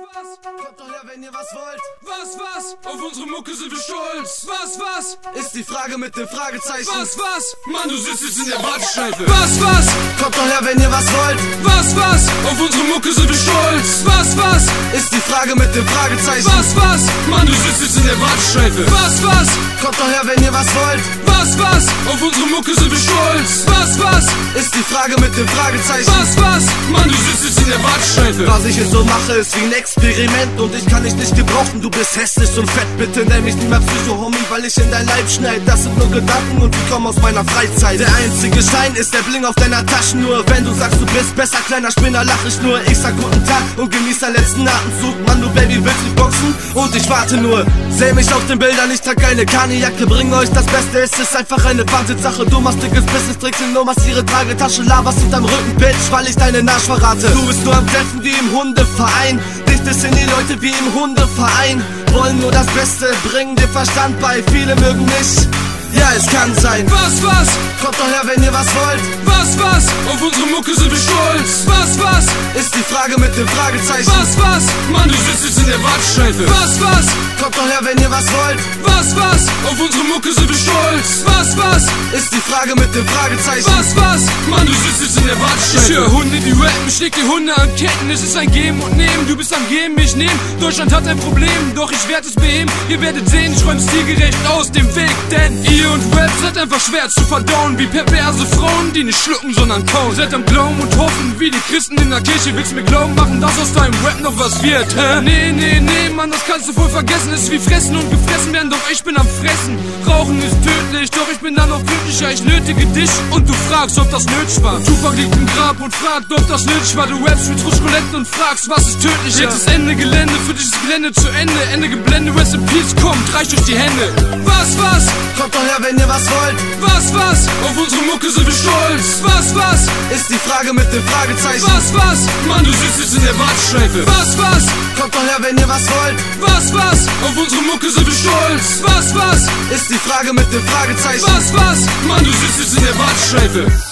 Kommt doch her, wenn ihr was wollt. Was? Auf unsere Mucke sind wir stolz. Was? Ist die Frage mit dem Fragezeichen. Was? Mann, du sitzt jetzt in der Warteschleife. Was? Kommt doch her, wenn ihr was wollt. Was? Auf unsere Mucke sind wir stolz. Was? Ist die Frage mit dem Fragezeichen. Was? Mann, du sitzt jetzt in der Warteschleife. Was? Kommt doch her, wenn ihr was wollt. Was? Auf unsere Mucke sind wir stolz. Was? Ist die Frage mit dem Fragezeichen. Was? Mann, du sitzt jetzt in der Warteschleife. Was ich hier so mache, ist wie ein Experiment und ich kann dich nicht gebrauchen. Du bist hässlich und fett, bitte nenn mich nicht mehr Psycho-Homie, weil ich in dein Leib schneid. Das sind nur Gedanken und die kommen aus meiner Freizeit. Der einzige Stein ist der Bling auf deiner Taschenuhr. Wenn du sagst, du bist besser, kleiner Spinner, lach ich nur. Ich sag guten Tag und genieß deinen letzten Atemzug. Mann, du Baby, willst mich boxen? Und ich warte nur. Seh mich auf den Bildern, ich trag keine Kani-Jacke. Bring euch das Beste, es ist einfach eine Wahnsinnssache. Du machst dickes Business-Tricks in Nummers, ihre Tragetasche. Laberst hinterm Rücken, Bitch, weil ich deinen Arsch verrate. Du bist nur am Treffen wie im Hundeverein. Dich sind die Leute wie im Hundeverein. Wollen nur das Beste, bringen dir Verstand bei. Viele mögen mich, ja, es kann sein. Was? Kommt doch her, wenn ihr was wollt. Was? Auf unsere Mucke sind wir stolz. Was? Ist die Frage mit dem Fragezeichen. Was? Mann, du sitzt jetzt in der Warteschleife. Was? Kommt doch her, wenn ihr was wollt. Was? Auf unsere Mucke sind wir stolz. Was? Ist die Frage mit dem Fragezeichen. Was? Mann, du sitzt jetzt in der Warteschleife. Ich höre Hunde, die rappen, ich leg die Hunde an Ketten. Es ist ein Geben und Nehmen, du bist am Geben, ich nehm. Deutschland hat ein Problem, doch ich werd es beheben. Ihr werdet sehen, ich räum's stilgerecht aus dem Weg. Denn ihr und Rap seid einfach schwer zu verdauen. Wie perverse Frauen, die nicht schlucken, sondern kauen. Seid am Glauben und hoffen, wie die Christen in der Kirche. Willst mir glauben machen, dass aus deinem Rap noch was wird, hä? Nee, Mann, das kannst du voll vergessen. Ist wie fressen und gefressen werden, doch ich bin am Fressen. Rauchen ist tödlich, doch ich bin dann noch glücklicher. Ich nötige dich und du fragst, ob das nötig war. Tupac liegt im Grab und fragt, ob das nötig war. Du rappst mit Rutschroulette und fragst, was ist tödlich? Jetzt ist Ende Gelände, für dich ist Gelände zu Ende. Ende Geblende, Rest in Peace, kommt, reicht euch die Hände. Was? Kommt doch her, wenn ihr was wollt. Was? Auf unsere Mucke sind wir stolz. Was? Ist die Frage mit dem Fragezeichen. Was? Mann, du sitzt jetzt in der Warteschleife. Was? Kommt doch her, wenn ihr was wollt. Was? Auf unsere Mucke sind wir stolz. Was? Ist die Frage mit dem Fragezeichen. Was? Mann, du sitzt jetzt in der Warteschleife.